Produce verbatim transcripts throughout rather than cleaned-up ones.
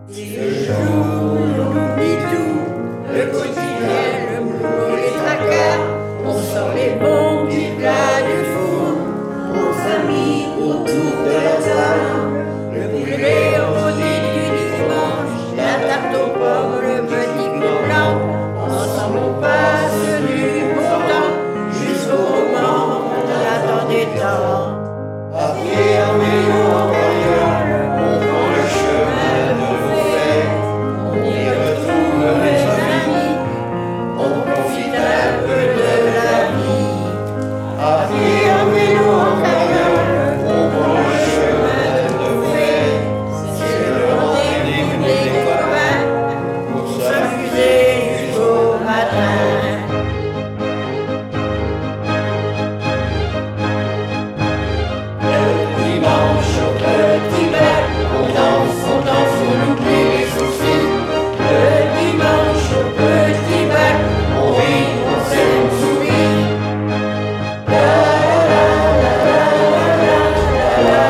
Si le jour on oublie tout, le quotidien, le boulot, les tracas, on sort les bons petits plats du four, en famille autour de la table, le poulet rôti du dimanche, la tarte aux pommes, le petit pain blanc, ensemble on passe du bon temps, jusqu'au moment où on attendait tant. À pied, en vélo, en bagnole, on prend le chemin de nos fêtes. On y retrouve les amis, on profite un peu de la vie. À pied, en vélo, en bagnole, on prend le chemin de nos fêtes. C'est le rendez-vous des copains pour s'amuser jusqu'au matin. Dimanche au petit bal, on danse, on danse, on oublie les soucis. Le dimanche au petit bal, on rit, on s'aime, on sourit. La la la la la la la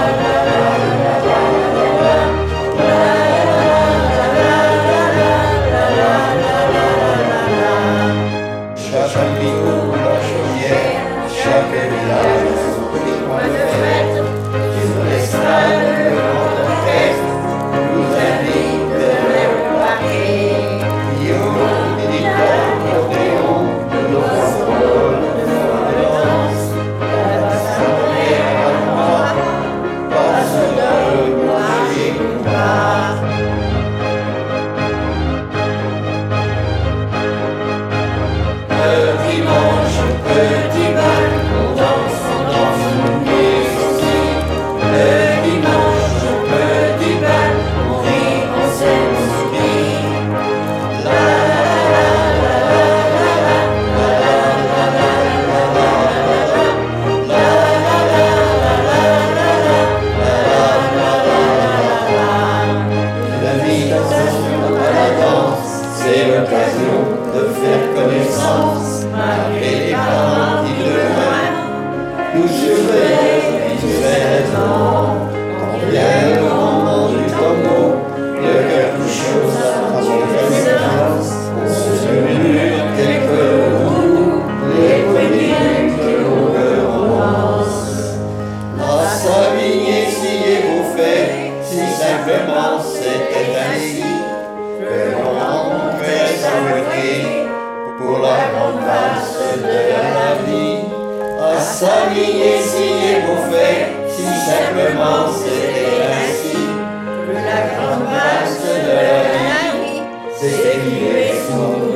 la. Chaque bigot, la chaudière, chaque village, son petit coin de fête. Sur l'estrade, le grand orchestre nous invite de le parquet. Violon, guitare, accordéon, de nos symboles, de nos danse. La basse arrière à moi, passe dans le noir et nous part. Le dimanche, au petit bal, on danse, on danse, on oublie les soucis. Le dimanche, au petit bal, on rit, on s'aime, on sourit. La la la la la la la la la la la. L'invitation à la danse, c'est l'occasion de faire connaissance, malgré les parents qui de loin nous surveillent et nous aident. Quand vient le moment du tango, le cœur tout chaud s'attend présence. On se murmure quelques mots, les poignées que l'on veut romance. À Savigny, sciez vos faits, si simplement c'était ainsi que l'on rencontrait s'envoyer pour la grande masse de la vie. À Savigny, sciez vos faits, si simplement c'était ainsi que la grande masse de la vie s'est écrivée sous